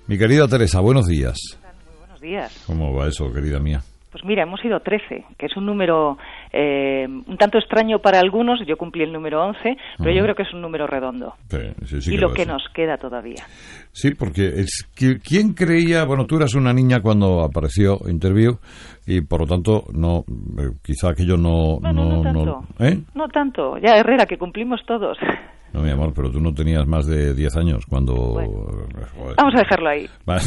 Mi querida Teresa, buenos días. Muy buenos días. ¿Cómo va eso, querida mía? Pues mira, hemos ido 13, que es un número un tanto extraño para algunos. Yo cumplí el número 11, pero yo creo que es un número redondo. Sí, y lo que nos queda todavía. Sí, porque ¿quién creía? Bueno, tú eras una niña cuando apareció Interview y por lo tanto no, quizá aquello no tanto. No tanto. Ya, Herrera, que cumplimos todos. No, mi amor, pero tú no tenías más de 10 años cuando... Bueno, vamos a dejarlo ahí.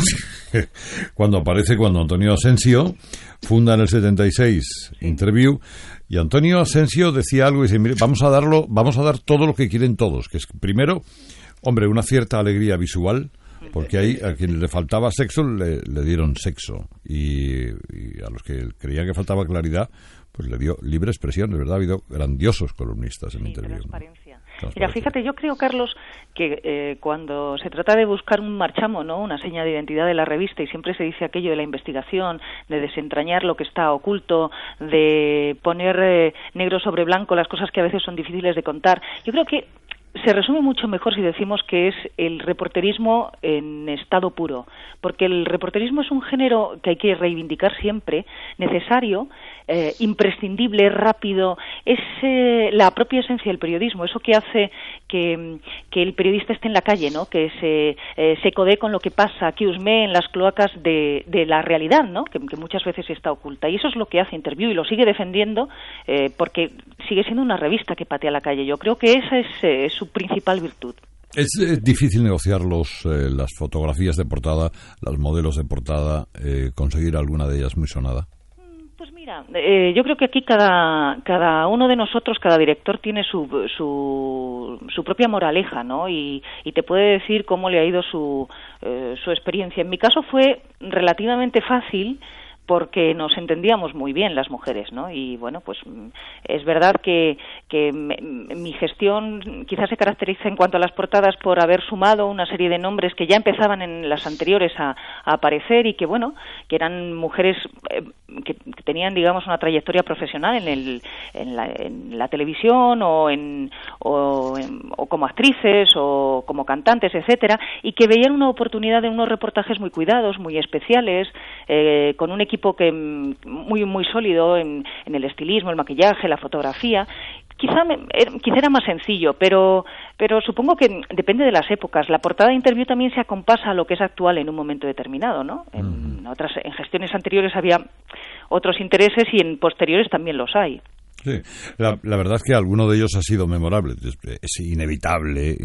Cuando Antonio Asensio funda en el 76 Interview, y Antonio Asensio decía algo y dice, mire, vamos a dar todo lo que quieren todos, que es primero, hombre, una cierta alegría visual, porque ahí a quien le faltaba sexo le dieron sexo, y a los que creían que faltaba claridad, pues le dio libre expresión, de verdad. Ha habido grandiosos columnistas en Interview. Transparencia. Mira, fíjate, yo creo, Carlos, que cuando se trata de buscar un marchamo, ¿no?, una seña de identidad de la revista, y siempre se dice aquello de la investigación, de desentrañar lo que está oculto, de poner negro sobre blanco las cosas que a veces son difíciles de contar, yo creo que se resume mucho mejor si decimos que es el reporterismo en estado puro, porque el reporterismo es un género que hay que reivindicar siempre, necesario, imprescindible, rápido, es la propia esencia del periodismo, eso que hace que el periodista esté en la calle, ¿no?, que se codee con lo que pasa, que husmee en las cloacas de la realidad, ¿no?, que muchas veces está oculta, y eso es lo que hace Interview, y lo sigue defendiendo porque sigue siendo una revista que patea la calle. Yo creo que esa es su principal virtud. Es difícil negociar las fotografías de portada, los modelos de portada, conseguir alguna de ellas muy sonada. Pues mira, yo creo que aquí cada uno de nosotros, cada director tiene su propia moraleja, ¿no? Y te puede decir cómo le ha ido su experiencia. En mi caso fue relativamente fácil, porque nos entendíamos muy bien las mujeres, ¿no? Y bueno, pues es verdad que mi gestión quizás se caracteriza en cuanto a las portadas por haber sumado una serie de nombres que ya empezaban en las anteriores a aparecer, y que bueno, que eran mujeres que tenían, digamos, una trayectoria profesional en la televisión o como actrices o como cantantes, etcétera, y que veían una oportunidad en unos reportajes muy cuidados, muy especiales, con un equipo que muy sólido en el estilismo, el maquillaje, la fotografía. Quizá era más sencillo, pero supongo que depende de las épocas. La portada de Interview también se acompasa a lo que es actual en un momento determinado, ¿no? En gestiones anteriores había otros intereses y en posteriores también los hay. Sí, la verdad es que alguno de ellos ha sido memorable. Es inevitable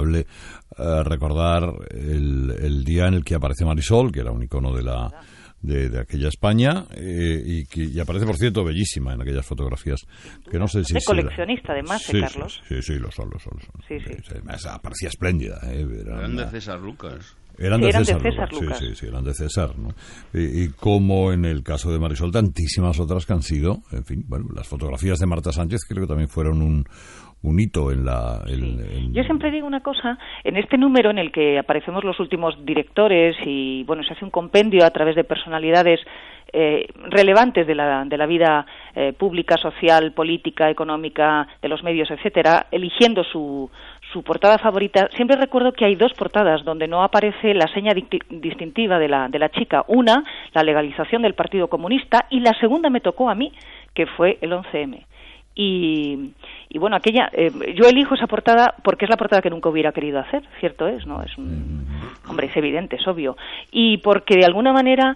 recordar el día en el que aparece Marisol, que era un icono de aquella España, y aparece, por cierto, bellísima en aquellas fotografías, que no sé si es coleccionista, además, Carlos. Sí, lo son. Sí. Parecía espléndida. Eran de César Lucas. Eran de César Lucas. Sí, eran de César, ¿no? Y como en el caso de Marisol, tantísimas otras que han sido, en fin, bueno, las fotografías de Marta Sánchez creo que también fueron un hito en la... Yo siempre digo una cosa, en este número en el que aparecemos los últimos directores y, bueno, se hace un compendio a través de personalidades relevantes de la vida pública, social, política, económica, de los medios, etcétera, eligiendo su portada favorita. Siempre recuerdo que hay dos portadas donde no aparece la seña distintiva de la chica. Una, la legalización del Partido Comunista, y la segunda me tocó a mí, que fue el 11M. Y bueno, aquella yo elijo esa portada porque es la portada que nunca hubiera querido hacer, cierto es, ¿no? Hombre, es evidente, es obvio. Y porque de alguna manera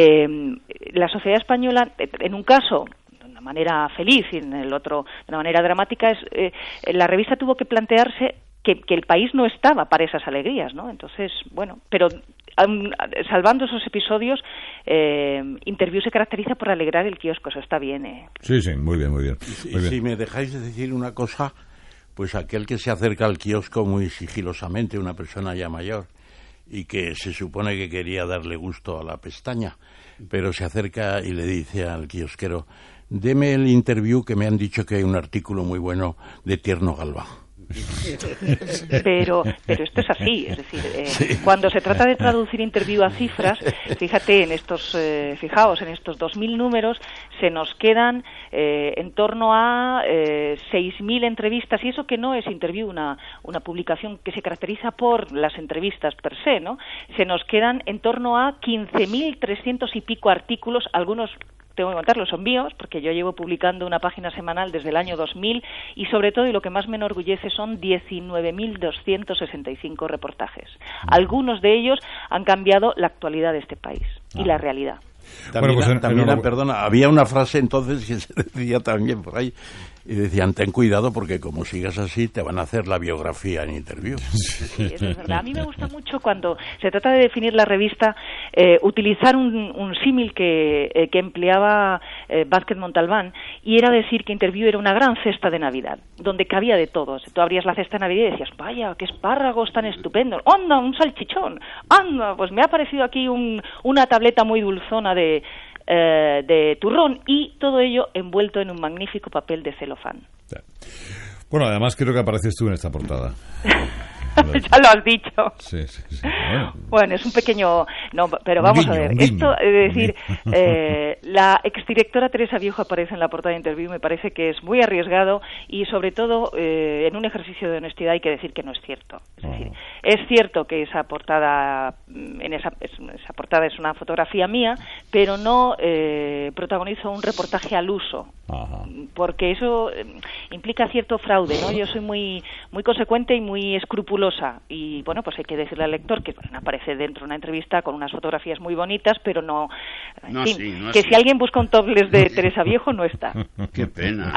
la sociedad española, en un caso de una manera feliz y en el otro de una manera dramática, la revista tuvo que plantearse que el país no estaba para esas alegrías, ¿no? Entonces, bueno, pero salvando esos episodios, Interview se caracteriza por alegrar el kiosco, eso está bien. Sí, muy bien. Si me dejáis decir una cosa, pues aquel que se acerca al kiosco muy sigilosamente, una persona ya mayor, y que se supone que quería darle gusto a la pestaña, pero se acerca y le dice al kiosquero, deme el Interview, que me han dicho que hay un artículo muy bueno de Tierno Galván. Pero esto es así, es decir, cuando se trata de traducir interview a cifras, fíjate fijaos, en estos 2.000 números se nos quedan en torno a 6.000 entrevistas, y eso que no es interview, una publicación que se caracteriza por las entrevistas per se, ¿no? Se nos quedan en torno a 15.300 y pico artículos, algunos tengo que contarlo, son míos, porque yo llevo publicando una página semanal desde el año 2000, y sobre todo, y lo que más me enorgullece, son 19.265 reportajes. Algunos de ellos han cambiado la actualidad de este país y la realidad. También, perdona, había una frase entonces que se decía también por ahí, y decían, ten cuidado porque como sigas así te van a hacer la biografía en interview. Sí, eso es verdad. A mí me gusta mucho cuando se trata de definir la revista utilizar un símil que empleaba Vázquez Montalbán, y era decir que Interview era una gran cesta de Navidad, donde cabía de todo. Tú abrías la cesta de Navidad y decías, vaya, qué espárragos tan estupendos, anda, un salchichón, anda, pues me ha aparecido aquí una tableta muy dulzona de turrón, y todo ello envuelto en un magnífico papel de celofán. Bueno, además creo que apareces tú en esta portada. Ya lo has dicho. Sí. Bueno, es un pequeño... No, pero vamos a ver. Esto, es decir, la exdirectora Teresa Viejo aparece en la portada de Interview, me parece que es muy arriesgado, y sobre todo en un ejercicio de honestidad hay que decir que no es cierto. Es decir, es cierto que esa portada esa portada es una fotografía mía, pero no protagonizo un reportaje al uso. Ajá. Porque eso implica cierto fraude, ¿no? Yo soy muy consecuente y muy escrupulosa, y bueno, pues hay que decirle al lector que aparece dentro de una entrevista con unas fotografías muy bonitas, pero no así. Si alguien busca un topless de Teresa Viejo, no está. Qué pena.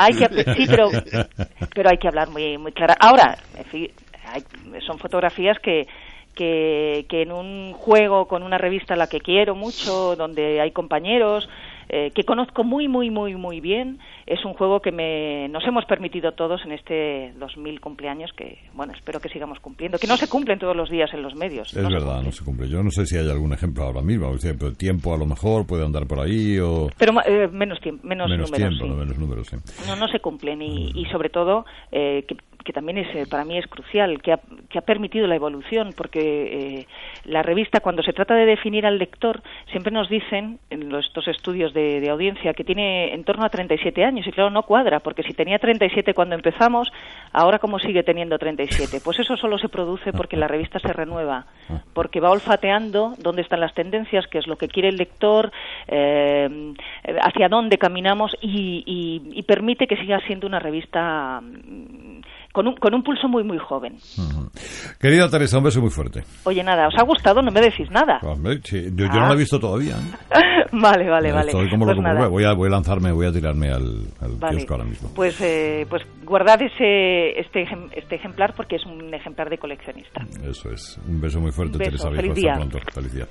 Pero hay que hablar muy clara. Ahora, en fin, son fotografías que en un juego con una revista a la que quiero mucho, donde hay compañeros que conozco muy bien, es un juego que nos hemos permitido todos en este 2000 cumpleaños, que bueno, espero que sigamos cumpliendo, que no se cumplen todos los días en los medios. Es verdad, no se cumple. Yo no sé si hay algún ejemplo ahora mismo, pero el tiempo a lo mejor puede andar por ahí o... Pero menos números, tiempo, sí. Menos números, sí. No se cumplen, y sobre todo que también para mí es crucial, que ha permitido la evolución, porque la revista, cuando se trata de definir al lector, siempre nos dicen en estos estudios de audiencia que tiene en torno a 37 años, y claro, no cuadra, porque si tenía 37 cuando empezamos, ahora ¿cómo sigue teniendo 37? Pues eso solo se produce porque la revista se renueva, porque va olfateando dónde están las tendencias, qué es lo que quiere el lector, hacia dónde caminamos, y permite que siga siendo una revista con un pulso muy joven. Querida Teresa, un beso muy fuerte. Oye, nada, ¿os ha gustado? No me decís nada. Sí, yo no la he visto todavía. Vale. Estoy como pues loco, voy a lanzarme, voy a tirarme al kiosco ahora mismo. Pues guardad este ejemplar, porque es un ejemplar de coleccionista. Eso es. Un beso muy fuerte, Teresa. Feliz día. Hasta pronto. Feliz día.